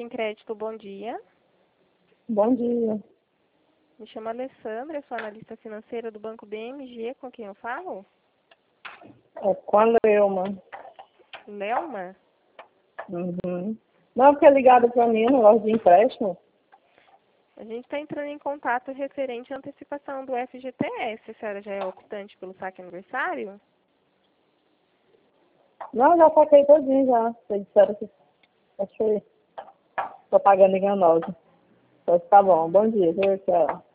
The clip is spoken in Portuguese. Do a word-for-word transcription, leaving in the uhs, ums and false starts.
Crédito, bom dia. Bom dia. Me chamo Alessandra, eu sou analista financeira do Banco B M G, com quem eu falo? É com a Leuma. Lelma? Uhum. Não, porque é ligado para mim, um negócio de empréstimo. A gente está entrando em contato referente à antecipação do F G T S. A senhora já é optante pelo saque aniversário? Não, já saquei todinho já. Vocês disseram que achei propaganda enganosa. Mas tá bom, bom dia, viu? Tchau.